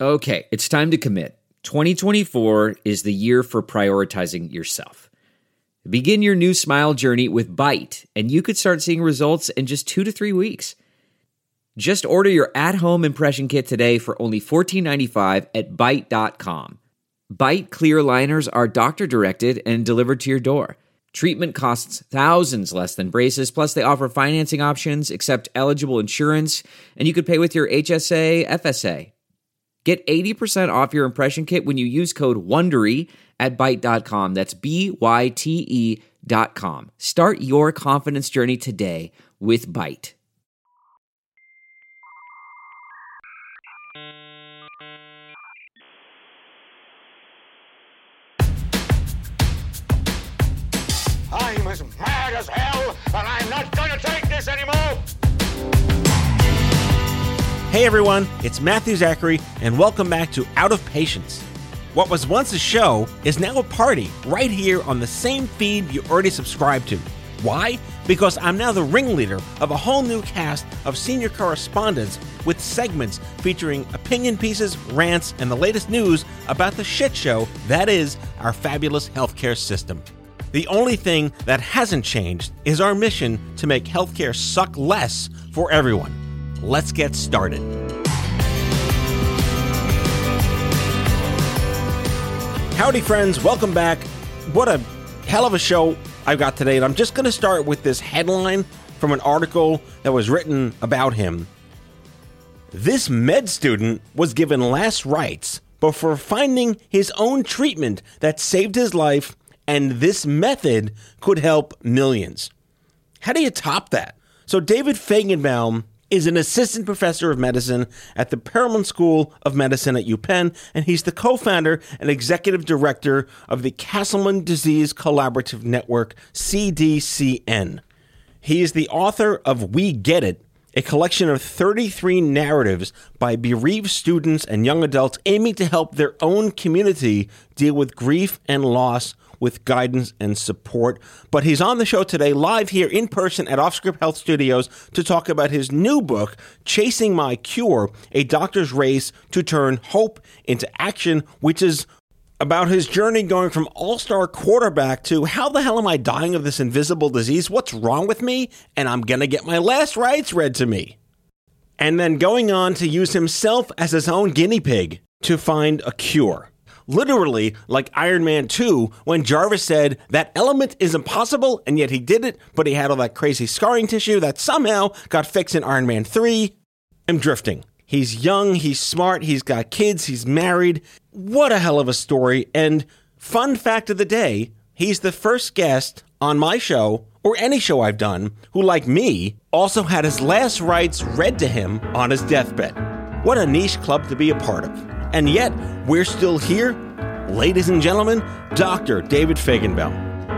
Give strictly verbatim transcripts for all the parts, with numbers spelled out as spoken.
Okay, it's time to commit. twenty twenty-four is the year for prioritizing yourself. Begin your new smile journey with Byte, and you could start seeing results in just two to three weeks. Just order your at-home impression kit today for only fourteen ninety-five at byte dot com. Byte clear aligners are doctor-directed and delivered to your door. Treatment costs thousands less than braces, plus they offer financing options, accept eligible insurance, and you could pay with your H S A, F S A. Get eighty percent off your impression kit when you use code WONDERY at byte dot com. That's B Y T E dot com. Start your confidence journey today with Byte. I'm as mad as hell, and I'm not going to take this anymore! Hey everyone, it's Matthew Zachary, and welcome back to Out of Patience. What was once a show is now a party right here on the same feed you already subscribed to. Why? Because I'm now the ringleader of a whole new cast of senior correspondents with segments featuring opinion pieces, rants, and the latest news about the shit show that is our fabulous healthcare system. The only thing that hasn't changed is our mission to make healthcare suck less for everyone. Let's get started. Howdy, friends. Welcome back. What a hell of a show I've got today. And I'm just going to start with this headline from an article that was written about him. This med student was given last rites before finding his own treatment that saved his life, and this method could help millions. How do you top that? So David Fajgenbaum is an assistant professor of medicine at the Perelman School of Medicine at UPenn, and he's the co-founder and executive director of the Castleman Disease Collaborative Network, C D C N. He is the author of We Get It, a collection of thirty-three narratives by bereaved students and young adults aiming to help their own community deal with grief and loss with guidance and support. But he's on the show today, live here in person at Offscript Health Studios, to talk about his new book, Chasing My Cure, A Doctor's Race to Turn Hope into Action, which is about his journey going from all-star quarterback to how the hell am I dying of this invisible disease? What's wrong with me? And I'm going to get my last rites read to me. And then going on to use himself as his own guinea pig to find a cure. Literally, like Iron Man two, when Jarvis said that element is impossible, and yet he did it, but he had all that crazy scarring tissue that somehow got fixed in Iron Man three. I'm drifting. He's young, he's smart, he's got kids, he's married. What a hell of a story. And fun fact of the day, he's the first guest on my show, or any show I've done, who, like me, also had his last rites read to him on his deathbed. What a niche club to be a part of. And yet, we're still here. Ladies and gentlemen, Doctor David Fajgenbaum.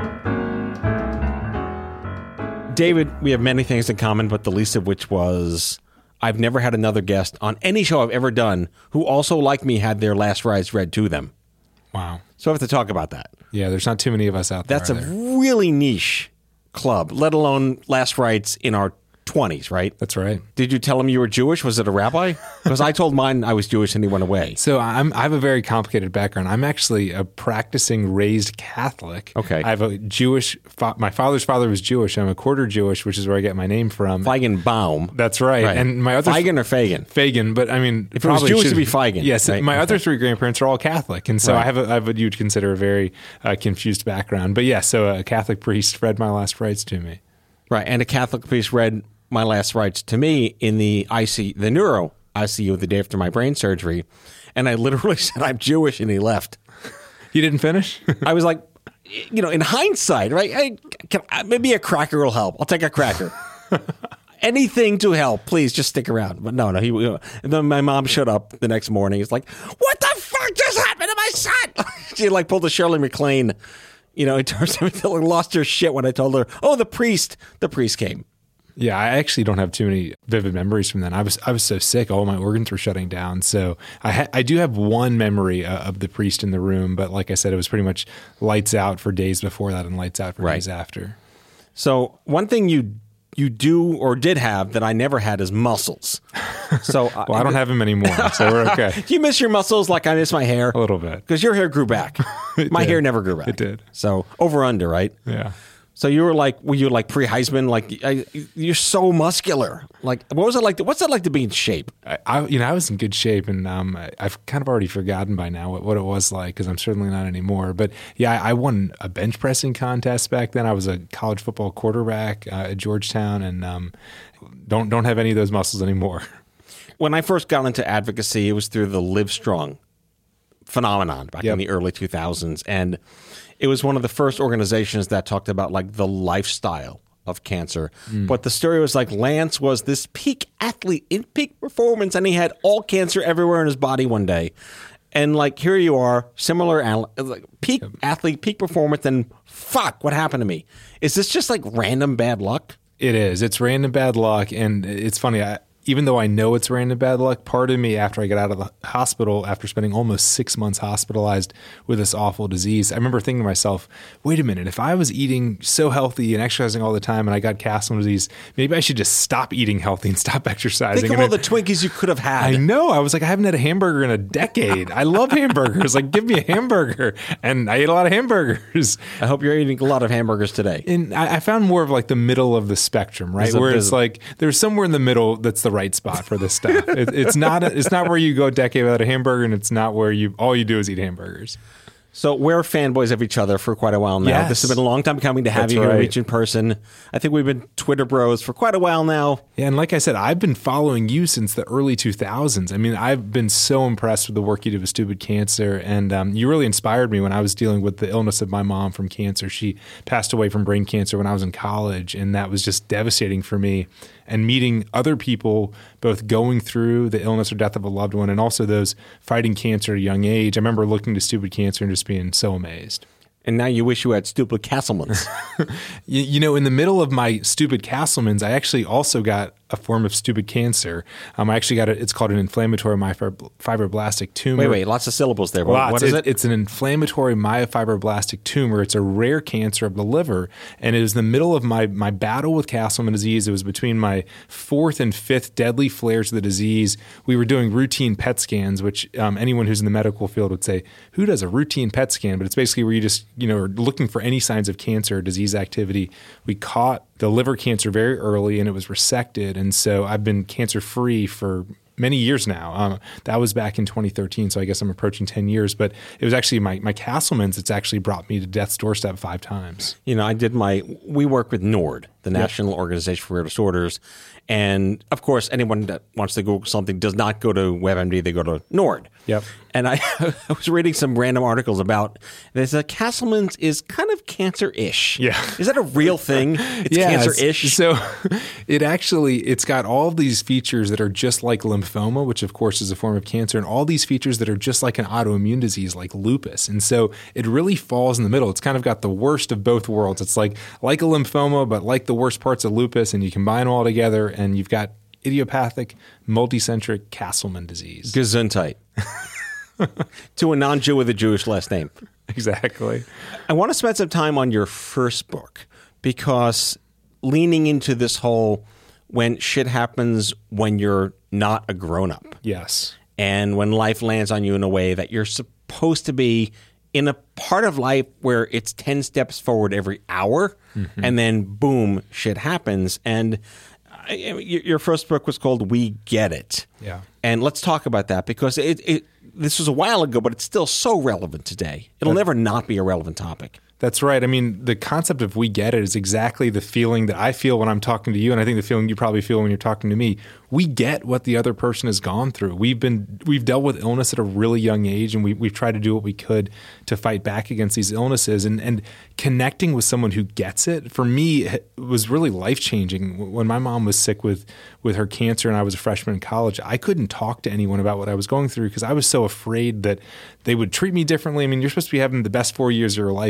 David, we have many things in common, but the least of which was I've never had another guest on any show I've ever done who also, like me, had their last rites read to them. Wow. So I have to talk about that. Yeah, there's not too many of us out there. That's a really niche club, let alone last rites in our twenties, right? That's right. Did you tell him you were Jewish? Was it a rabbi? Because I told mine I was Jewish and he went away. So I'm, I have a very complicated background. I'm actually a practicing raised Catholic. Okay. I have a Jewish, fa- my father's father was Jewish. I'm a quarter Jewish, which is where I get my name from. Feigenbaum. That's right. right. And my other Feigen or Fagan? Fagan, but I mean, if it was Jewish, it'd be Feigen. Yes, right? my okay. other three grandparents are all Catholic, and so right. I have a, I have what you'd consider a very uh, confused background. But yeah, so a Catholic priest read my last rites to me. Right, and a Catholic priest read my last rites to me in the I C, the neuro I C U the day after my brain surgery, and I literally said I'm Jewish, and he left. You didn't finish? I was like, you know, in hindsight, right? I, can, maybe a cracker will help. I'll take a cracker. Anything to help, please just stick around. But no, no. He. You know, and then my mom showed up the next morning. It's like, what the fuck just happened to my son? She like pulled a Shirley MacLaine. You know, in terms of lost her shit when I told her, oh, the priest, the priest came. Yeah, I actually don't have too many vivid memories from then. I was I was so sick, all my organs were shutting down. So I ha- I do have one memory uh, of the priest in the room, but like I said, it was pretty much lights out for days before that and lights out for right. days after. So one thing you you do or did have that I never had is muscles. So well, I don't have them anymore, so we're okay. Do you miss your muscles like I miss my hair? A little bit. Because your hair grew back. My did. hair never grew back. It did. So over under, right? Yeah. So you were like, were you like pre-Heisman? Like, I, you're so muscular. Like, what was it like? To, what's it like to be in shape? I, I, you know, I was in good shape, and um, I, I've kind of already forgotten by now what, what it was like because I'm certainly not anymore. But yeah, I, I won a bench pressing contest back then. I was a college football quarterback uh, at Georgetown, and um, don't don't have any of those muscles anymore. When I first got into advocacy, it was through the Livestrong phenomenon back Yep. in the early two thousands, and it was one of the first organizations that talked about like the lifestyle of cancer. Mm. But the story was like Lance was this peak athlete in peak performance, and he had all cancer everywhere in his body one day. And like here you are, similar like peak yep. athlete, peak performance, and fuck, what happened to me? Is this just like random bad luck? It is. It's random bad luck, and it's funny. I, even though I know it's random bad luck, part of me, after I got out of the hospital, after spending almost six months hospitalized with this awful disease, I remember thinking to myself, wait a minute, if I was eating so healthy and exercising all the time and I got Castleman disease, maybe I should just stop eating healthy and stop exercising. Think of and all I, the Twinkies you could have had. I know. I was like, I haven't had a hamburger in a decade. I love hamburgers. Like, give me a hamburger. And I ate a lot of hamburgers. I hope you're eating a lot of hamburgers today. And I, I found more of like the middle of the spectrum, right? There's a- Where there's it's a- like, there's somewhere in the middle that's the right spot for this stuff. It, it's not a, it's not where you go a decade without a hamburger, and it's not where you all you do is eat hamburgers. So we're fanboys of each other for quite a while now. Yes. This has been a long time coming to have That's you here right. reach in person. I think we've been Twitter bros for quite a while now. Yeah, and like I said, I've been following you since the early two thousands. I mean, I've been so impressed with the work you did with Stupid Cancer, and um, you really inspired me when I was dealing with the illness of my mom from cancer. She passed away from brain cancer when I was in college, and that was just devastating for me. And meeting other people, both going through the illness or death of a loved one and also those fighting cancer at a young age. I remember looking to Stupid Cancer and just being so amazed. And now you wish you had Stupid Castlemans. you, you know, in the middle of my Stupid Castlemans, I actually also got a form of stupid cancer. Um, I actually got it. It's called an inflammatory myofibroblastic tumor. Wait, wait, lots of syllables there. Lots. What is it? It's an inflammatory myofibroblastic tumor. It's a rare cancer of the liver, and it was the middle of my my battle with Castleman disease. It was between my fourth and fifth deadly flares of the disease. We were doing routine P E T scans, which um, anyone who's in the medical field would say, who does a routine P E T scan? But it's basically where you just, you know, are looking for any signs of cancer or disease activity. We caught the liver cancer very early, and it was resected. And so I've been cancer-free for many years now. Um, that was back in twenty thirteen, so I guess I'm approaching ten years. But it was actually my, my Castleman's that's actually brought me to death's doorstep five times. You know, I did my, we work with NORD, the National Organization for Rare Disorders. And of course, anyone that wants to Google something does not go to WebMD, they go to NORD. Yep. And I, I was reading some random articles about this. Uh, Castleman's is kind of cancer-ish. Yeah. Is that a real thing? It's Yeah, cancer-ish? So it actually, it's got all of these features that are just like lymphoma, which of course is a form of cancer, and all these features that are just like an autoimmune disease like lupus. And so it really falls in the middle. It's kind of got the worst of both worlds. It's like like a lymphoma, but like the worst parts of lupus, and you combine them all together, and you've got idiopathic, multicentric Castleman disease. Gesundheit. To a non-Jew with a Jewish last name. Exactly. I want to spend some time on your first book, because leaning into this whole when shit happens when you're not a grown-up. Yes. And when life lands on you in a way that you're supposed to be in a part of life where it's ten steps forward every hour, mm-hmm. and then boom, shit happens. And I, your first book was called We Get It. Yeah. And let's talk about that, because it, it this was a while ago, but it's still so relevant today. It'll that, never not be a relevant topic. That's right. I mean, the concept of we get it is exactly the feeling that I feel when I'm talking to you, and I think the feeling you probably feel when you're talking to me. We get what the other person has gone through. We've been we've dealt with illness at a really young age, and we, we've tried to do what we could to fight back against these illnesses. And, and connecting with someone who gets it, for me, it was really life-changing. When my mom was sick with, with her cancer and I was a freshman in college, I couldn't talk to anyone about what I was going through because I was so afraid that they would treat me differently. I mean, you're supposed to be having the best four years of your life in college.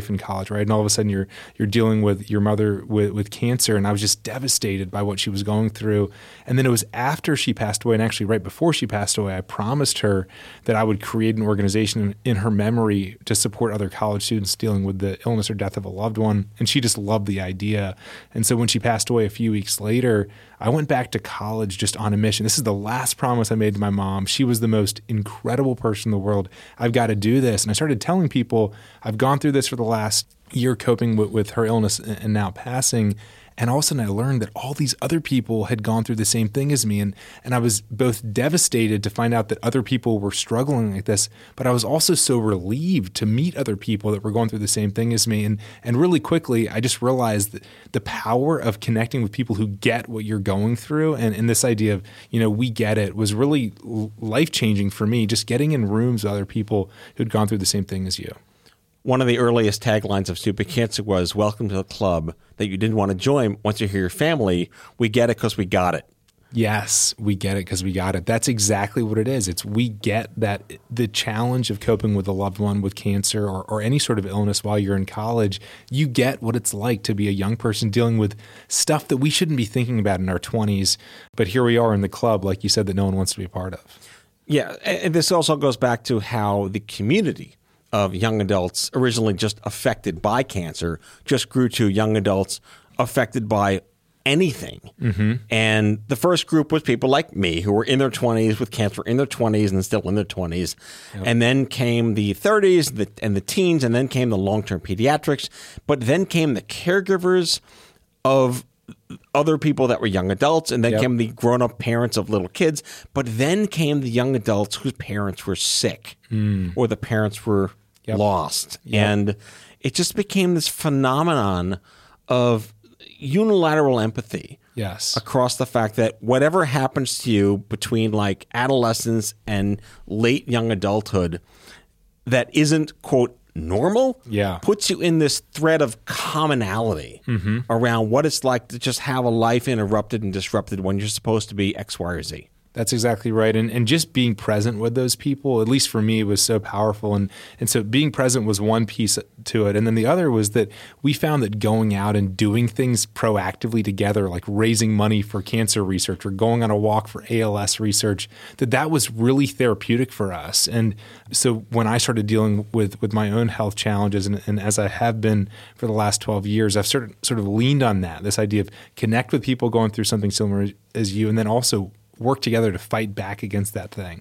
college, right? And all of a sudden you're you're dealing with your mother with, with cancer, and I was just devastated by what she was going through. And then it was after she passed away, and actually right before she passed away, I promised her that I would create an organization in, in her memory to support other college students dealing with the illness or death of a loved one. And she just loved the idea. And so when she passed away a few weeks later, I went back to college just on a mission. This is the last promise I made to my mom. She was the most incredible person in the world. I've got to do this. And I started telling people, I've gone through this for the last year coping with, with her illness and now passing. And all of a sudden I learned that all these other people had gone through the same thing as me. And, and I was both devastated to find out that other people were struggling like this, but I was also so relieved to meet other people that were going through the same thing as me. And, and really quickly, I just realized that the power of connecting with people who get what you're going through. And, and this idea of, you know, we get it was really life-changing for me, just getting in rooms with other people who'd gone through the same thing as you. One of the earliest taglines of Stupid Cancer was, welcome to the club that you didn't want to join. Once you're here, your family, we get it because we got it. Yes, we get it because we got it. That's exactly what it is. It's we get that the challenge of coping with a loved one with cancer or, or any sort of illness while you're in college, you get what it's like to be a young person dealing with stuff that we shouldn't be thinking about in our twenties. But here we are in the club, like you said, that no one wants to be a part of. Yeah, and this also goes back to how the community of young adults originally just affected by cancer just grew to young adults affected by anything. Mm-hmm. And the first group was people like me who were in their twenties with cancer in their twenties and still in their twenties. Yep. And then came the thirties the, and the teens, and then came the long-term pediatrics. But then came the caregivers of other people that were young adults, and then yep. came the grown-up parents of little kids. But then came the young adults whose parents were sick mm. or the parents were Yep. lost. Yep. And it just became this phenomenon of unilateral empathy. Yes. Across the fact that whatever happens to you between like adolescence and late young adulthood that isn't, quote, normal, yeah. puts you in this thread of commonality mm-hmm. around what it's like to just have a life interrupted and disrupted when you're supposed to be X, Y, or Z. That's exactly right. And and just being present with those people, at least for me, was so powerful. And and so being present was one piece to it. And then the other was that we found that going out and doing things proactively together, like raising money for cancer research or going on a walk for A L S research, that that was really therapeutic for us. And so when I started dealing with, with my own health challenges, and, and as I have been for the last twelve years, I've sort of, sort of leaned on that, this idea of connect with people going through something similar as you, and then also work together to fight back against that thing.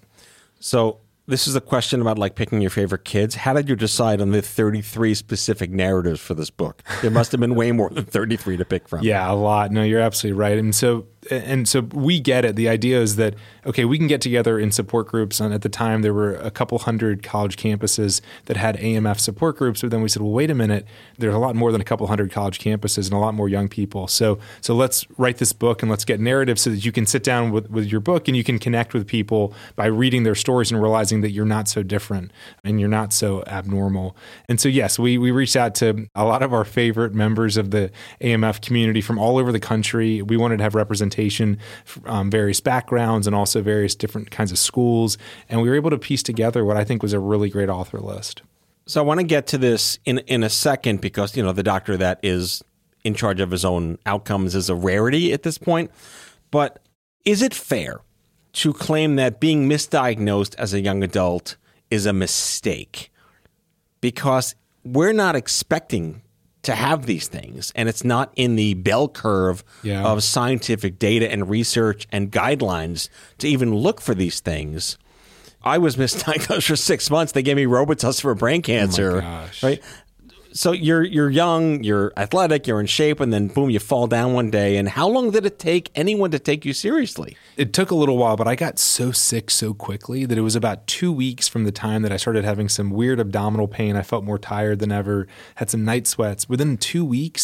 So this is a question about like picking your favorite kids. How did you decide on the thirty-three specific narratives for this book? There must have been way more than thirty-three to pick from. Yeah, a lot. No, you're absolutely right. And so and so we get it. The idea is that, okay, we can get together in support groups. And at the time, there were a couple hundred college campuses that had A M F support groups. But then we said, well, wait a minute. There's a lot more than a couple hundred college campuses and a lot more young people. So so let's write this book and let's get narratives so that you can sit down with, with your book and you can connect with people by reading their stories and realizing that you're not so different and you're not so abnormal. And so, yes, we, we reached out to a lot of our favorite members of the A M F community from all over the country. We wanted to have representation from um, various backgrounds and also various different kinds of schools. And we were able to piece together what I think was a really great author list. So I want to get to this in in a second because, you know, the doctor that is in charge of his own outcomes is a rarity at this point. But is it fair to claim that being misdiagnosed as a young adult is a mistake? Because we're not expecting to have these things, and it's not in the bell curve yeah. of scientific data and research and guidelines to even look for these things. I was misdiagnosed for six months. They gave me Robitussin for brain cancer. Oh my gosh. Right? So you're you're young, you're athletic, you're in shape, and then boom, you fall down one day. And how long did it take anyone to take you seriously? It took a little while, but I got so sick so quickly that it was about two weeks from the time that I started having some weird abdominal pain. I felt more tired than ever, had some night sweats. Within two weeks,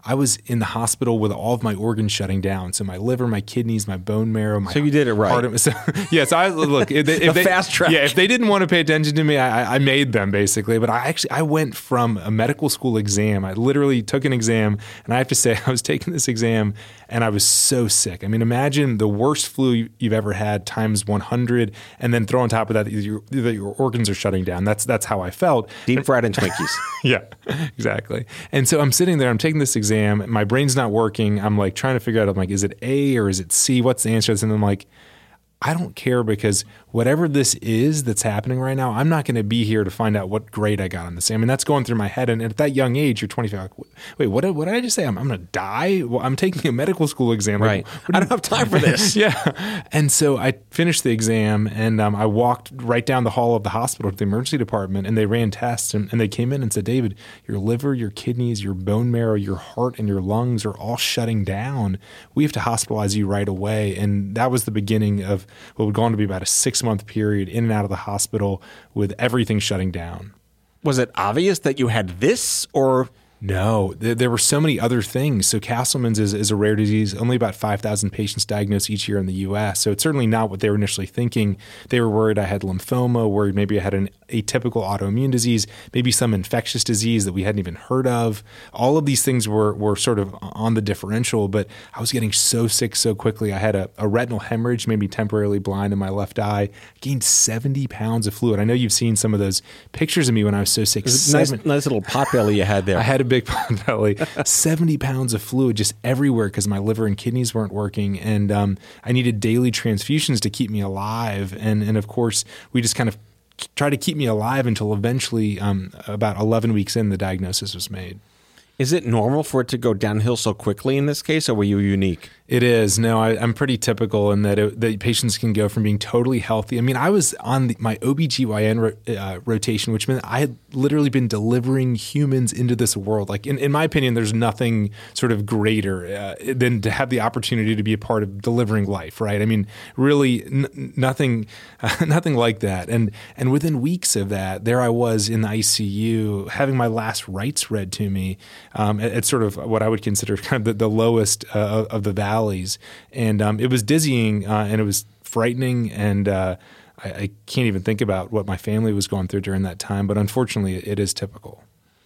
I was in the hospital with all of my organs shutting down. So my liver, my kidneys, my bone marrow, my So you did it right. heart. So, yeah, so I look if they, if The they, fast track. Yeah, if they didn't want to pay attention to me, I, I made them basically. But I actually I went from a medical school exam. I literally took an exam, and I have to say I was taking this exam, and I was so sick. I mean, imagine the worst flu you've ever had times one hundred, and then throw on top of that that your, that your organs are shutting down. That's that's how I felt. Deep fried and Twinkies. Yeah, exactly. And so I'm sitting there, I'm taking this exam, my brain's not working. I'm like trying to figure out, I'm like, is it A or is it C? What's the answer? And I'm like, I don't care, because whatever this is that's happening right now, I'm not going to be here to find out what grade I got on this. I mean, that's going through my head. And at that young age, you're twenty-five. Like, wait, what did, what did I just say? I'm, I'm going to die? Well, I'm taking a medical school exam. Like, Right. what do I you- don't have time for this. Yeah. And so I finished the exam, and um, I walked right down the hall of the hospital to the emergency department, and they ran tests, and, and they came in and said, David, your liver, your kidneys, your bone marrow, your heart, and your lungs are all shutting down. We have to hospitalize you right away. And that was the beginning of what would go on to be about a six-month period in and out of the hospital with everything shutting down. Was it obvious that you had this, or... No, there, there were so many other things. So Castleman's is, is a rare disease. Only about five thousand patients diagnosed each year in the U S. So it's certainly not what they were initially thinking. They were worried I had lymphoma, worried maybe I had an atypical autoimmune disease, maybe some infectious disease that we hadn't even heard of. All of these things were, were sort of on the differential, but I was getting so sick so quickly. I had a, a retinal hemorrhage, made me temporarily blind in my left eye, gained seventy pounds of fluid. I know you've seen some of those pictures of me when I was so sick. Nice, Seven- nice little pot belly you had there. I had a big pot belly, seventy pounds of fluid just everywhere because my liver and kidneys weren't working. And um, I needed daily transfusions to keep me alive. And, and of course, we just kind of tried to keep me alive until eventually, um, about eleven weeks in, the diagnosis was made. Is it normal for it to go downhill so quickly in this case, or were you unique? It is. No, I, I'm pretty typical in that it, that patients can go from being totally healthy. I mean, I was on the, my O B G Y N ro, uh, rotation, which meant I had literally been delivering humans into this world. Like, in, in my opinion, there's nothing sort of greater uh, than to have the opportunity to be a part of delivering life, right? I mean, really n- nothing uh, nothing like that. And and within weeks of that, there I was in the I C U having my last rites read to me um, at, at sort of what I would consider kind of the, the lowest uh, of the valley. And um, it was dizzying uh, and it was frightening. And uh, I, I can't even think about what my family was going through during that time. But unfortunately, it is typical.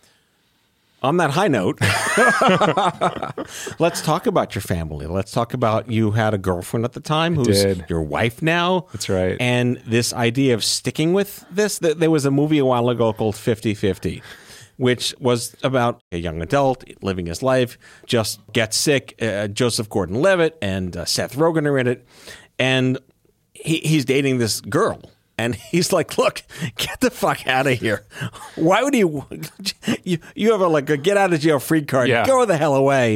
On that high note, let's talk about your family. Let's talk about you had a girlfriend at the time who's did. your wife now. That's right. And this idea of sticking with this. There was a movie a while ago called fifty fifty. Which was about a young adult living his life, just gets sick. Uh, Joseph Gordon-Levitt and uh, Seth Rogen are in it. And he, he's dating this girl. And he's like, look, get the fuck out of here. Why would you? You, you have a, like, a get out of jail free card. Yeah. Go the hell away.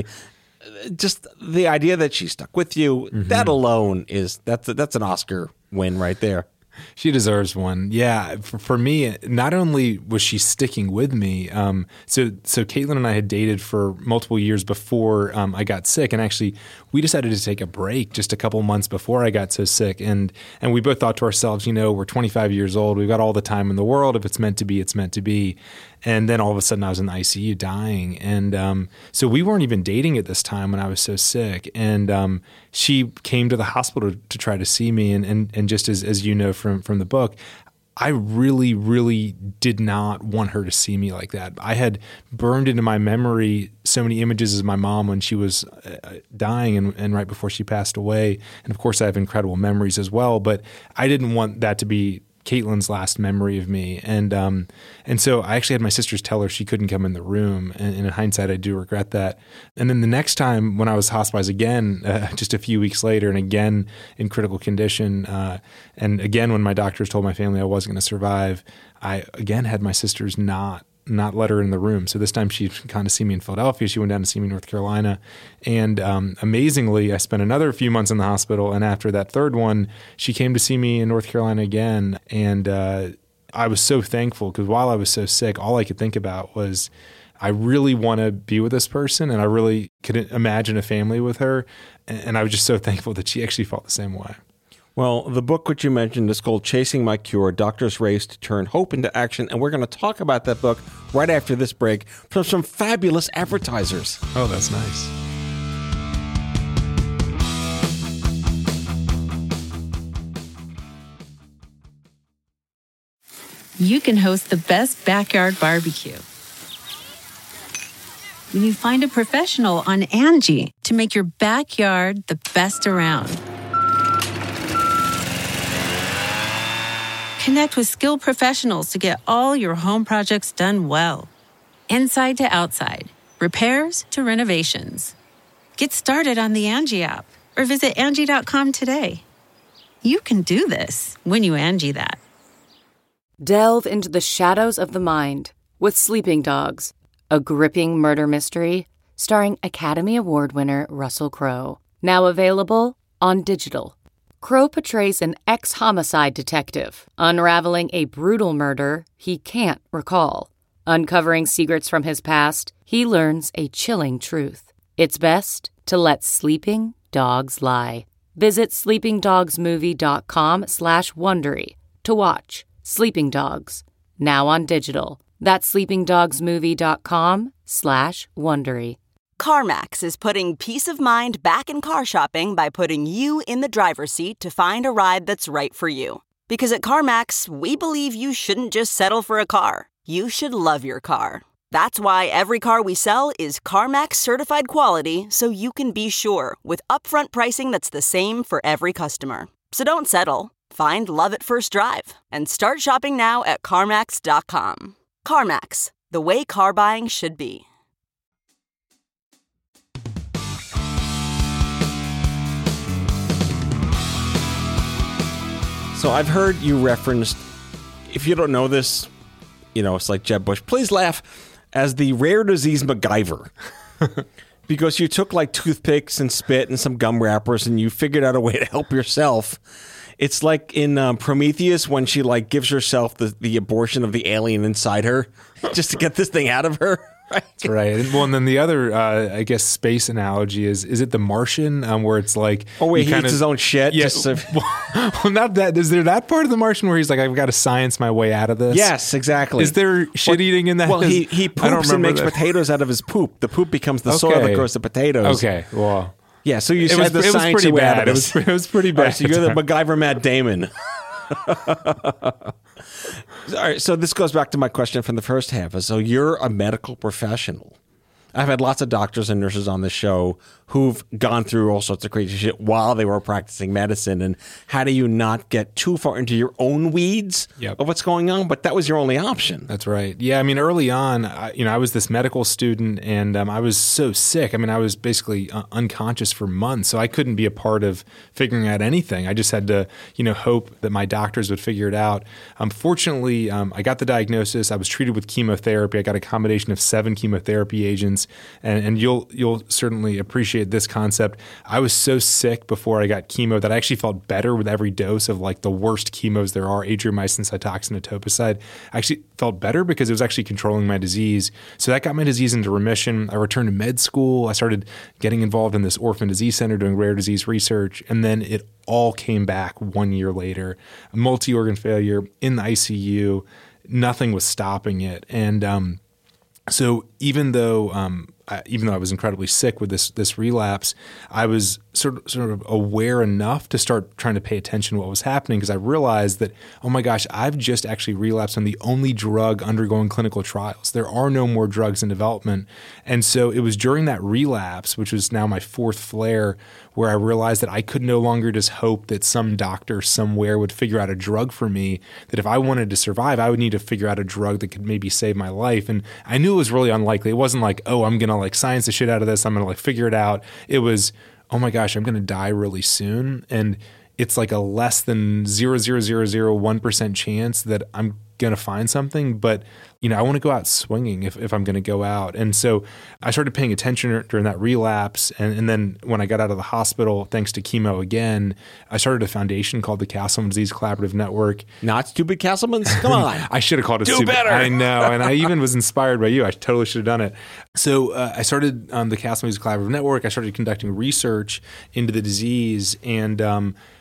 Just the idea that she stuck with you, Mm-hmm. that alone is, that's, that's an Oscar win right there. She deserves one. Yeah. For, for me, not only was she sticking with me, um, so so Caitlin and I had dated for multiple years before um, I got sick. And actually, we decided to take a break just a couple months before I got so sick. And and we both thought to ourselves, you know, we're twenty-five years old. We've got all the time in the world. If it's meant to be, it's meant to be. And then all of a sudden I was in the I C U dying. And um, so we weren't even dating at this time when I was so sick. And um, she came to the hospital to try to see me. And, and, and just as, as you know from, from the book, I really, really did not want her to see me like that. I had burned into my memory so many images of my mom when she was uh, dying and, and right before she passed away. And of course I have incredible memories as well, but I didn't want that to be Caitlin's last memory of me. And um, and so I actually had my sisters tell her she couldn't come in the room. And, and in hindsight, I do regret that. And then the next time when I was hospitalized again, uh, just a few weeks later, and again in critical condition, uh, and again when my doctors told my family I wasn't going to survive, I again had my sisters not not let her in the room. So this time she'd kind of see me in Philadelphia. She went down to see me in North Carolina. And um, amazingly, I spent another few months in the hospital. And after that third one, she came to see me in North Carolina again. And uh, I was so thankful because while I was so sick, all I could think about was I really want to be with this person. And I really could imagine a family with her. And I was just so thankful that she actually felt the same way. Well, the book which you mentioned is called Chasing My Cure, Doctor's Race to Turn Hope into Action, and we're going to talk about that book right after this break from some fabulous advertisers. Oh, that's nice. You can host the best backyard barbecue when you find a professional on Angie to make your backyard the best around. Connect with skilled professionals to get all your home projects done well. Inside to outside, repairs to renovations. Get started on the Angie app or visit Angie dot com today. You can do this when you Angie that. Delve into the shadows of the mind with Sleeping Dogs, a gripping murder mystery starring Academy Award winner Russell Crowe. Now available on digital. Crowe portrays an ex-homicide detective unraveling a brutal murder he can't recall. Uncovering secrets from his past, he learns a chilling truth. It's best to let sleeping dogs lie. Visit sleepingdogsmovie.com slash Wondery to watch Sleeping Dogs, now on digital. That's sleepingdogsmovie.com slash Wondery. CarMax is putting peace of mind back in car shopping by putting you in the driver's seat to find a ride that's right for you. Because at CarMax, we believe you shouldn't just settle for a car. You should love your car. That's why every car we sell is CarMax certified quality, so you can be sure with upfront pricing that's the same for every customer. So don't settle. Find love at first drive and start shopping now at CarMax dot com. CarMax, the way car buying should be. So I've heard you referenced, if you don't know this, you know, it's like Jeb Bush, please laugh, as the rare disease MacGyver. Because you took like toothpicks and spit and some gum wrappers and you figured out a way to help yourself. It's like in um, Prometheus when she like gives herself the, the abortion of the alien inside her just to get this thing out of her. Right. That's right. Well, and then the other, uh, I guess, space analogy is, is it The Martian, um, where it's like... Oh, wait, he kinda, eats his own shit? Yeah. Just to... well, not that. Is there that part of The Martian where he's like, I've got to science my way out of this? Yes, exactly. Is there shit eating in that? Well, he, he poops and makes that. potatoes out of his poop. The poop becomes the okay. soil that grows the potatoes. Okay, well... Yeah, so you it said was, the it was science pretty way bad. out of It was, this. it was pretty bad. All right, so you're the MacGyver Matt Damon. All right, so this goes back to my question from the first half. So you're a medical professional. I've had lots of doctors and nurses on this show who've gone through all sorts of crazy shit while they were practicing medicine. And how do you not get too far into your own weeds yep. of what's going on? But that was your only option. That's right. Yeah, I mean, early on, I, you know, I was this medical student, and um, I was so sick. I mean, I was basically uh, unconscious for months, so I couldn't be a part of figuring out anything. I just had to, you know, hope that my doctors would figure it out. Um, fortunately, um, I got the diagnosis. I was treated with chemotherapy. I got a combination of seven chemotherapy agents, and, and you'll you'll certainly appreciate this concept. I was so sick before I got chemo that I actually felt better with every dose of like the worst chemos there are, Adriamycin, Cytoxan, etoposide. I actually felt better because it was actually controlling my disease. So that got my disease into remission. I returned to med school. I started getting involved in this orphan disease center doing rare disease research. And then it all came back one year later. Multi-organ failure in the I C U. Nothing was stopping it. And um, so even though um, I, even though I was incredibly sick with this this relapse, I was sort of, sort of aware enough to start trying to pay attention to what was happening, because I realized that, oh my gosh, I've just actually relapsed on the only drug undergoing clinical trials. There are no more drugs in development. And so it was during that relapse, which was now my fourth flare, where I realized that I could no longer just hope that some doctor somewhere would figure out a drug for me, that if I wanted to survive, I would need to figure out a drug that could maybe save my life. And I knew it was really unlikely. It wasn't like, oh, I'm going to like science the shit out of this. I'm going to like figure it out. It was, oh my gosh, I'm going to die really soon. And it's like a less than zero point zero zero zero one percent chance that I'm going to find something. But, you know, I want to go out swinging if, if I'm going to go out. And so I started paying attention during that relapse. And, and then when I got out of the hospital, thanks to chemo again, I started a foundation called the Castleman Disease Collaborative Network. Not Stupid Castleman's? Come on. I should have called it Do stupid. better. I know. And I even was inspired by you. I totally should have done it. So uh, I started um, the Castleman Disease Collaborative Network. I started conducting research into the disease. And um,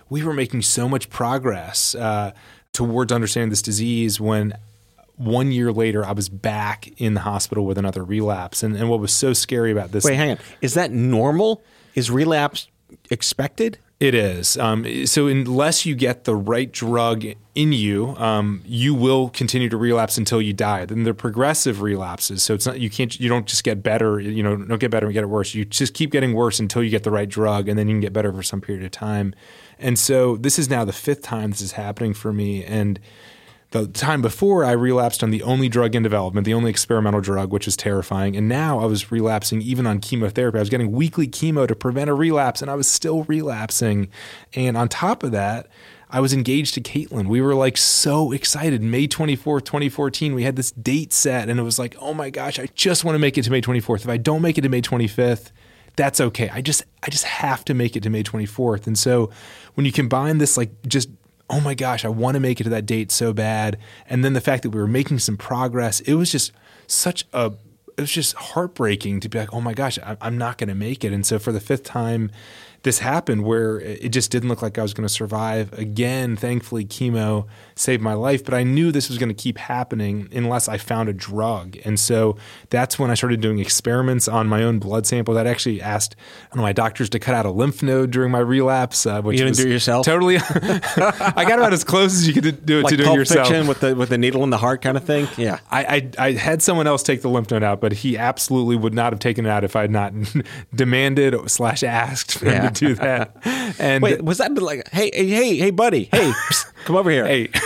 we were making so much progress uh, towards understanding this disease when one year later I was back in the hospital with another relapse. And, and what was so scary about this... Wait, hang on. Is that normal? Is relapse expected? It is. Um, so unless you get the right drug in you, um, you will continue to relapse until you die. Then they're progressive relapses. So it's not you can't you don't just get better. You know, don't get better and get it worse. You just keep getting worse until you get the right drug, and then you can get better for some period of time. And so this is now the fifth time this is happening for me. And the time before, I relapsed on the only drug in development, the only experimental drug, which is terrifying. And now I was relapsing even on chemotherapy. I was getting weekly chemo to prevent a relapse, and I was still relapsing. And on top of that, I was engaged to Caitlin. We were like so excited. May twenty-fourth, twenty fourteen, we had this date set, and it was like, oh my gosh, I just want to make it to May twenty-fourth. If I don't make it to May twenty-fifth, that's okay. I just I just have to make it to May twenty-fourth. And so when you combine this like just oh my gosh, I want to make it to that date so bad. And then the fact that we were making some progress, it was just such a, it was just heartbreaking to be like, oh my gosh, I'm not going to make it. And so for the fifth time, this happened where it just didn't look like I was going to survive. Again, thankfully, chemo saved my life, but I knew this was going to keep happening unless I found a drug. And so that's when I started doing experiments on my own blood samples. I'd actually asked I don't know, my doctors to cut out a lymph node during my relapse. Uh, which you didn't was do it yourself? Totally. I got about as close as you could do it like to doing Pulp yourself. Fiction with the with the needle in the heart kind of thing? Yeah. I, I I had someone else take the lymph node out, but he absolutely would not have taken it out if I had not demanded slash asked for Yeah. him to do that. And Wait, was that like, hey, hey, hey, hey, buddy, hey, psst, come over here. hey,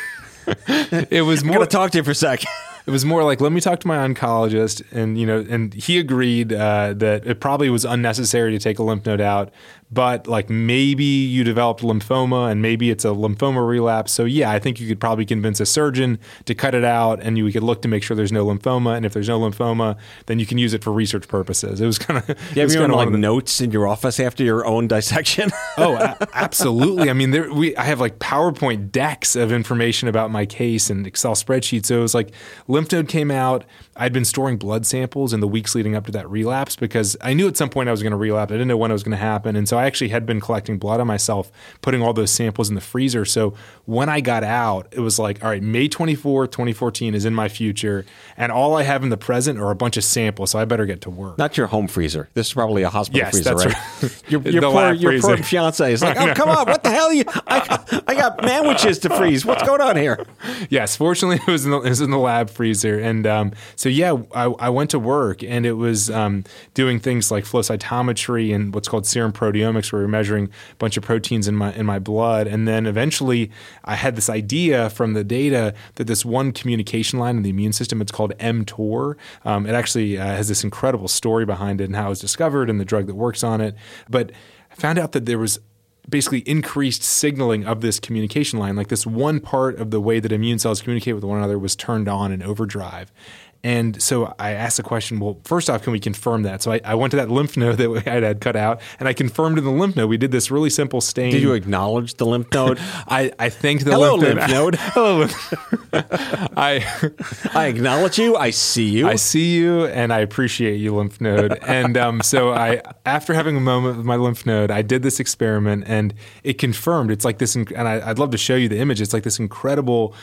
it was I'm more. gonna talk to you for a sec. It was more like, let me talk to my oncologist, and you know, and he agreed uh, that it probably was unnecessary to take a lymph node out, but like maybe you developed lymphoma and maybe it's a lymphoma relapse. So yeah, I think you could probably convince a surgeon to cut it out, and you could look to make sure there's no lymphoma. And if there's no lymphoma, then you can use it for research purposes. It was kind of You have your own like notes in your office after your own dissection. Oh, a- absolutely. I mean, there, we I have like PowerPoint decks of information about my case and Excel spreadsheets. So it was like lymph node came out. I'd been storing blood samples in the weeks leading up to that relapse because I knew at some point I was going to relapse. I didn't know when it was going to happen. And so I actually had been collecting blood on myself, putting all those samples in the freezer. So when I got out, it was like, all right, May twenty-fourth, twenty fourteen is in my future. And all I have in the present are a bunch of samples. So I better get to work. Not your home freezer. This is probably a hospital Yes, freezer, that's right? right. Your, The your, poor, lab your poor freezer. fiance is like, oh, come on, what the hell? Are you, I, I got sandwiches to freeze. What's going on here? Yes, fortunately, it was in the, it was in the lab freezer. And um, so, yeah, I, I went to work, and it was um, doing things like flow cytometry and what's called serum proteomics, where we were measuring a bunch of proteins in my in my blood. And then eventually I had this idea from the data that this one communication line in the immune system, it's called mTOR. Um, it actually uh, has this incredible story behind it and how it was discovered and the drug that works on it. But I found out that there was basically increased signaling of this communication line. Like this one part of the way that immune cells communicate with one another was turned on in overdrive. And so I asked the question, well, first off, can we confirm that? So I, I went to that lymph node that I had cut out, and I confirmed in the lymph node. We did this really simple stain. Did you acknowledge the lymph node? I, I thanked the Hello, lymph node. lymph node. Hello, lymph node. I, I acknowledge you. I see you. I see you, and I appreciate you, lymph node. And um, so I, after having a moment with my lymph node, I did this experiment, and it confirmed. It's like this, and I, I'd love to show you the image. It's like this incredible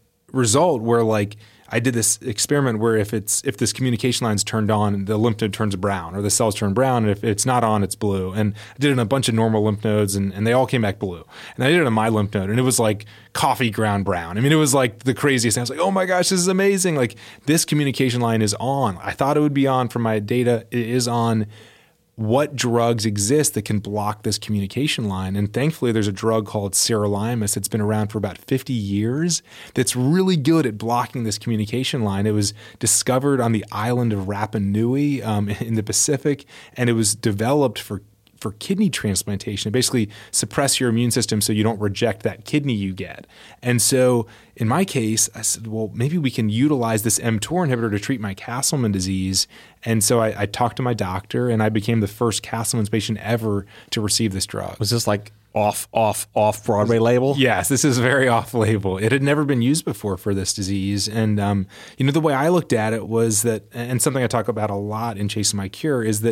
result where, like, I did this experiment where if it's if this communication line's turned on, the lymph node turns brown, or the cells turn brown, and if it's not on, it's blue. And I did it on a bunch of normal lymph nodes, and, and they all came back blue. And I did it on my lymph node, and it was like coffee ground brown. I mean, it was like the craziest thing. I was like, oh my gosh, this is amazing. Like, this communication line is on. I thought it would be on from my data. It is on. What drugs exist that can block this communication line? And thankfully, there's a drug called sirolimus that's been around for about fifty years that's really good at blocking this communication line. It was discovered on the island of Rapa Nui um, in the Pacific, and it was developed for for kidney transplantation. It basically suppress your immune system so you don't reject that kidney you get. And so in my case, I said, well, maybe we can utilize this mTOR inhibitor to treat my Castleman disease. And so I, I talked to my doctor, and I became the first Castleman's patient ever to receive this drug. Was this like off, off, off Broadway label? Yes, this is very off label. It had never been used before for this disease. And, um, you know, the way I looked at it was that, and something I talk about a lot in Chasing My Cure, is that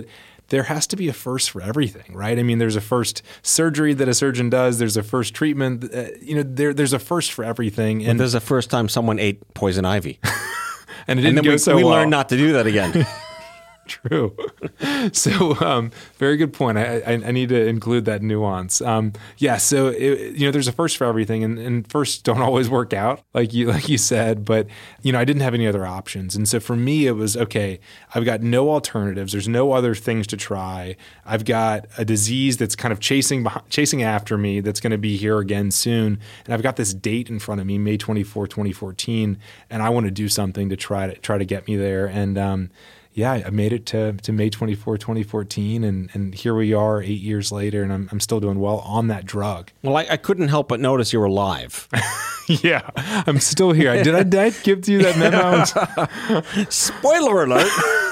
there has to be a first for everything, right? I mean, there's a first surgery that a surgeon does. There's a first treatment. Uh, you know, there, there's a first for everything. And there's a first time someone ate poison ivy. and it didn't and then go we, so we well. learned not to do that again. True. So, um, very good point. I, I, I need to include that nuance. Um, yeah. So, it, you know, there's a first for everything, and, and firsts don't always work out, like you like you said. But you know, I didn't have any other options, and so for me, it was okay. I've got no alternatives. There's no other things to try. I've got a disease that's kind of chasing chasing after me. That's going to be here again soon, and I've got this date in front of me, May twenty-fourth, twenty fourteen, and I want to do something to try to try to get me there. And um, yeah, I made it to, to May twenty-fourth, twenty fourteen, and, and here we are eight years later, and I'm, I'm still doing well on that drug. Well, I, I couldn't help but notice you were alive. Yeah, I'm still here. Did I, did I give to you that memo? Spoiler alert.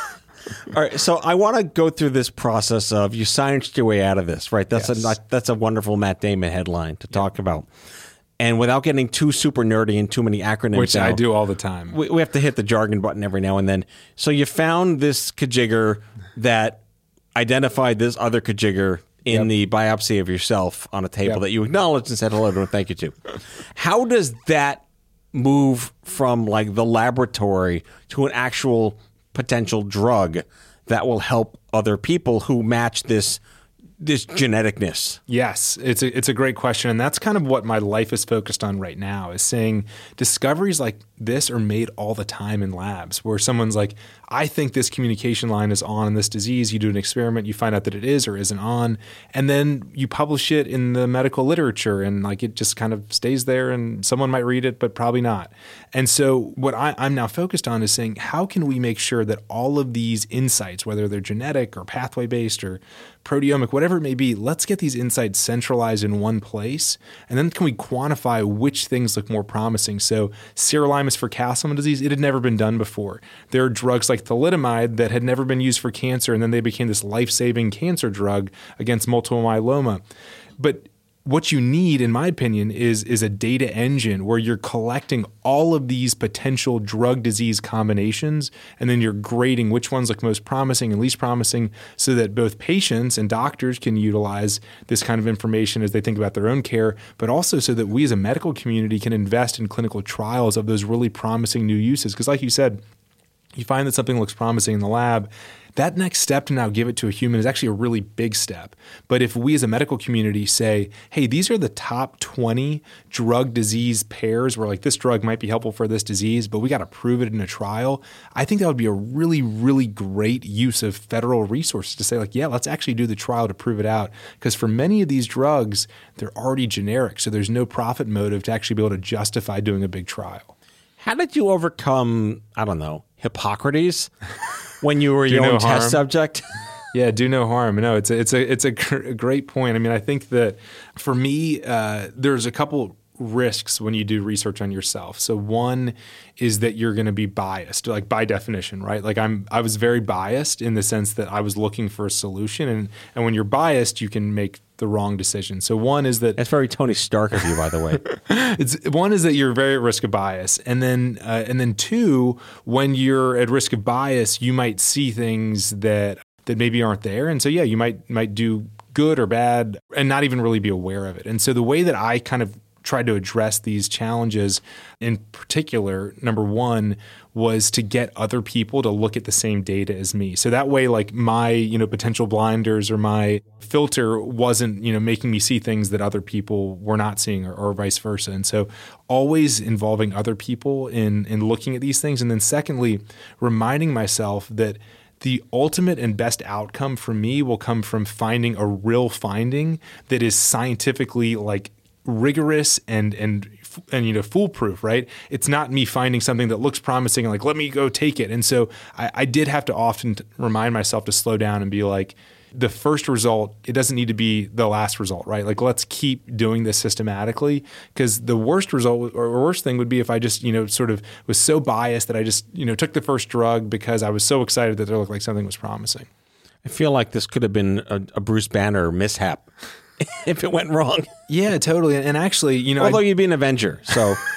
All right, so I want to go through this process of you scienced your way out of this, right? That's Yes. a that's a wonderful Matt Damon headline to talk about. And without getting too super nerdy and too many acronyms, Which I now, do all the time. We, we have to hit the jargon button every now and then. So you found this kajigger that identified this other kajigger in Yep. the biopsy of yourself on a table Yep. that you acknowledged and said hello to and thank you to. How does that move from like the laboratory to an actual potential drug that will help other people who match this this geneticness? Yes, it's a, it's a great question. And that's kind of what my life is focused on right now, is saying discoveries like this are made all the time in labs where someone's like, I think this communication line is on in this disease. You do an experiment, you find out that it is or isn't on, and then you publish it in the medical literature, and like it just kind of stays there and someone might read it, but probably not. And so what I, I'm now focused on is saying, how can we make sure that all of these insights, whether they're genetic or pathway-based or proteomic, whatever it may be, let's get these insights centralized in one place. And then can we quantify which things look more promising? So sirolimus for Castleman disease, it had never been done before. There are drugs like thalidomide that had never been used for cancer, and then they became this life-saving cancer drug against multiple myeloma. But what you need, in my opinion, is, is a data engine where you're collecting all of these potential drug disease combinations, and then you're grading which ones look most promising and least promising so that both patients and doctors can utilize this kind of information as they think about their own care, but also so that we as a medical community can invest in clinical trials of those really promising new uses. Because like you said, you find that something looks promising in the lab, that next step to now give it to a human is actually a really big step. But if we as a medical community say, hey, these are the top twenty drug disease pairs where like this drug might be helpful for this disease, but we got to prove it in a trial, I think that would be a really, really great use of federal resources to say like, yeah, let's actually do the trial to prove it out. Because for many of these drugs, they're already generic. So there's no profit motive to actually be able to justify doing a big trial. How did you overcome, I don't know, Hippocrates when you were Do your no own harm. test subject? Yeah, do no harm. No, it's a, it's a it's a, gr- a great point. I mean, I think that for me, uh, there's a couple risks when you do research on yourself. So one is that you're going to be biased, like by definition, right? Like I'm, I was very biased in the sense that I was looking for a solution, and and when you're biased, you can make the wrong decision. So one is that That's very Tony Stark of you, by the way. it's one is that you're very at risk of bias, and then uh, and then two, when you're at risk of bias, you might see things that that maybe aren't there, and so yeah, you might might do good or bad and not even really be aware of it. And so the way that I kind of tried to address these challenges in particular, number one, was to get other people to look at the same data as me. So that way, like my, you know, potential blinders or my filter wasn't, you know, making me see things that other people were not seeing, or, or vice versa. And so always involving other people in, in looking at these things. And then secondly, reminding myself that the ultimate and best outcome for me will come from finding a real finding that is scientifically like rigorous and and and you know foolproof, right? It's not me finding something that looks promising and like, let me go take it. And so I, I did have to often t- remind myself to slow down and be like, the first result, it doesn't need to be the last result, right? Like, let's keep doing this systematically, because the worst result or worst thing would be if I just, you know, sort of was so biased that I just, you know, took the first drug because I was so excited that it looked like something was promising. I feel like this could have been a, a Bruce Banner mishap if it went wrong. Yeah, totally. And actually, you know, Although I, you'd be an Avenger, so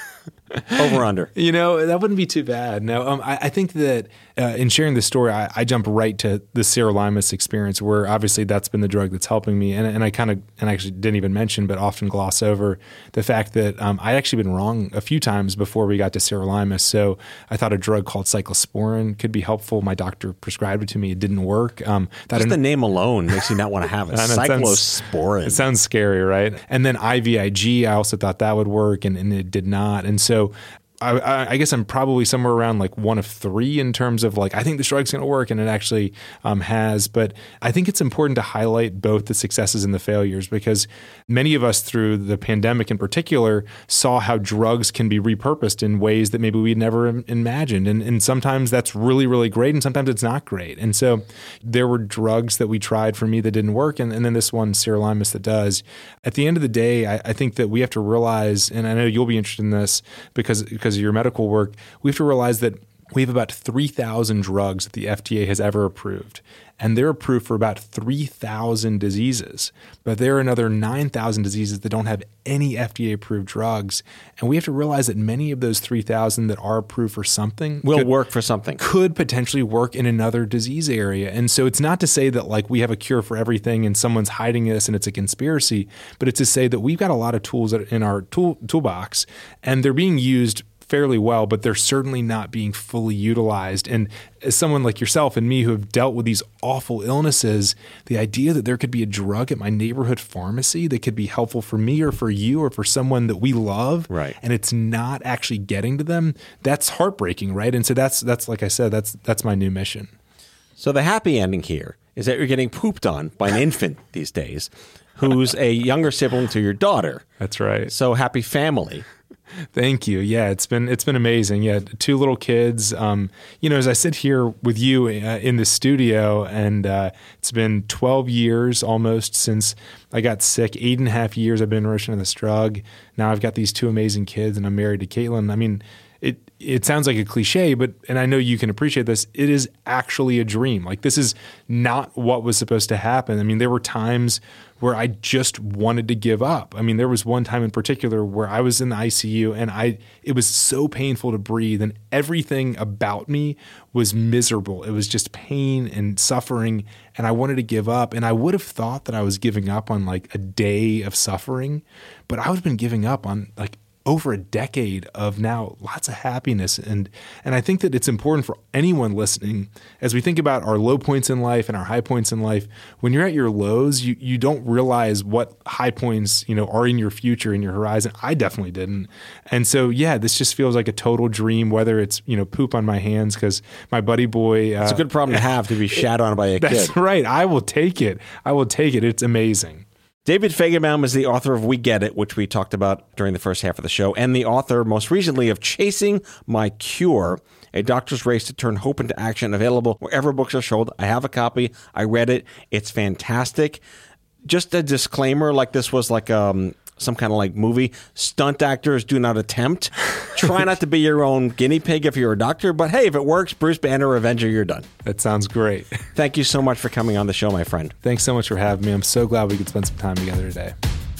Over under. You know, that wouldn't be too bad. No, um, I, I think that uh, in sharing this story, I, I jump right to the sirolimus experience, where obviously that's been the drug that's helping me. And, and I kind of, and I actually didn't even mention, but often gloss over the fact that um, I'd actually been wrong a few times before we got to sirolimus. So I thought a drug called cyclosporin could be helpful. My doctor prescribed it to me. It didn't work. Um, that Just the name alone makes you not want to have it. Cyclosporin. It sounds scary, right? And then I V I G, I also thought that would work, and, and it did not. And so I, I guess I'm probably somewhere around like one of three in terms of like, I think this drug's going to work, and it actually um, has. But I think it's important to highlight both the successes and the failures, because many of us through the pandemic in particular saw how drugs can be repurposed in ways that maybe we'd never imagined. And, and sometimes that's really, really great, and sometimes it's not great. And so there were drugs that we tried for me that didn't work, and, and then this one, sirolimus, that does. At the end of the day, I, I think that we have to realize, and I know you'll be interested in this because because of your medical work, we have to realize that we have about three thousand drugs that the F D A has ever approved, and they're approved for about three thousand diseases. But there are another nine thousand diseases that don't have any F D A-approved drugs, and we have to realize that many of those three thousand that are approved for something will could, work for something. Could potentially work in another disease area. And so it's not to say that like we have a cure for everything and someone's hiding this and it's a conspiracy, but it's to say that we've got a lot of tools in our tool, toolbox, and they're being used fairly well, but they're certainly not being fully utilized. And as someone like yourself and me who have dealt with these awful illnesses, the idea that there could be a drug at my neighborhood pharmacy that could be helpful for me or for you or for someone that we love, right, and it's not actually getting to them, that's heartbreaking, right? And so that's that's like I said, that's that's my new mission. So the happy ending here is that you're getting pooped on by an infant these days who's a younger sibling to your daughter. That's right. So happy family. Thank you. Yeah, it's been it's been amazing. Yeah, two little kids. Um, you know, as I sit here with you uh, in the studio, and uh, it's been twelve years almost since I got sick. Eight and a half years I've been nursing this drug. Now I've got these two amazing kids, and I'm married to Caitlin. I mean, it it sounds like a cliche, but and I know you can appreciate this. It is actually a dream. Like, this is not what was supposed to happen. I mean, there were times where I just wanted to give up. I mean, there was one time in particular where I was in the I C U, and I it was so painful to breathe, and everything about me was miserable. It was just pain and suffering, and I wanted to give up. And I would have thought that I was giving up on like a day of suffering, but I would have been giving up on like over a decade of now lots of happiness. And and I think that it's important for anyone listening, as we think about our low points in life and our high points in life, when you're at your lows, you, you don't realize what high points, you know, are in your future, in your horizon. I definitely didn't. And so, yeah, this just feels like a total dream, whether it's, you know, poop on my hands, because my buddy boy. Uh, it's a good problem to have, to be shat on by a that's kid. That's right. I will take it. I will take it. It's amazing. David Fajgenbaum is the author of We Get It, which we talked about during the first half of the show, and the author, most recently, of Chasing My Cure, A Doctor's Race to Turn Hope into Action, available wherever books are sold. I have a copy. I read it. It's fantastic. Just a disclaimer, like this was like um, some kind of like movie. Stunt actors do not attempt. Try not to be your own guinea pig if you're a doctor, but hey, if it works, Bruce Banner, Avenger, you're done. That sounds great. Thank you so much for coming on the show, my friend. Thanks so much for having me. I'm so glad we could spend some time together today.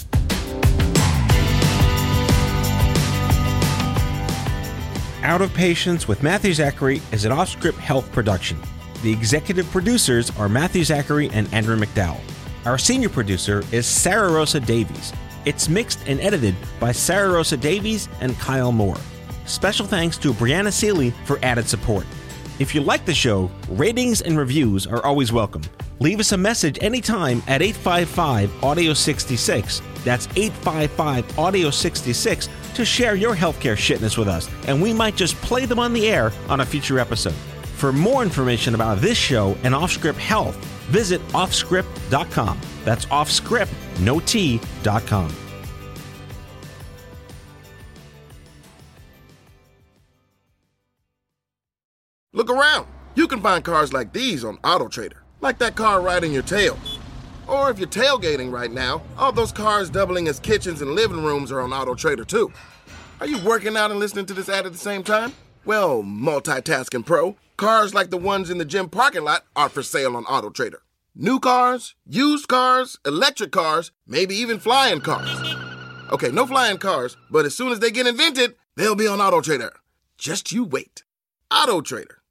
Out of Patience with Matthew Zachary is an Off-Script Health production. The executive producers are Matthew Zachary and Andrew McDowell. Our senior producer is Sarah Rosa Davies. It's mixed and edited by Sarah Rosa Davies and Kyle Moore. Special thanks to Brianna Seeley for added support. If you like the show, ratings and reviews are always welcome. Leave us a message anytime at eight five five, audio six six. That's eight five five, audio six six to share your healthcare shitness with us, and we might just play them on the air on a future episode. For more information about this show and Off-Script Health, visit off script dot com. That's offscript, no T, dot com. Look around. You can find cars like these on AutoTrader, like that car right in your tail. Or if you're tailgating right now, all those cars doubling as kitchens and living rooms are on AutoTrader too. Are you working out and listening to this ad at the same time? Well, multitasking pro, cars like the ones in the gym parking lot are for sale on AutoTrader. New cars, used cars, electric cars, maybe even flying cars. Okay, no flying cars, but as soon as they get invented, They'll be on AutoTrader. Just you wait. AutoTrader.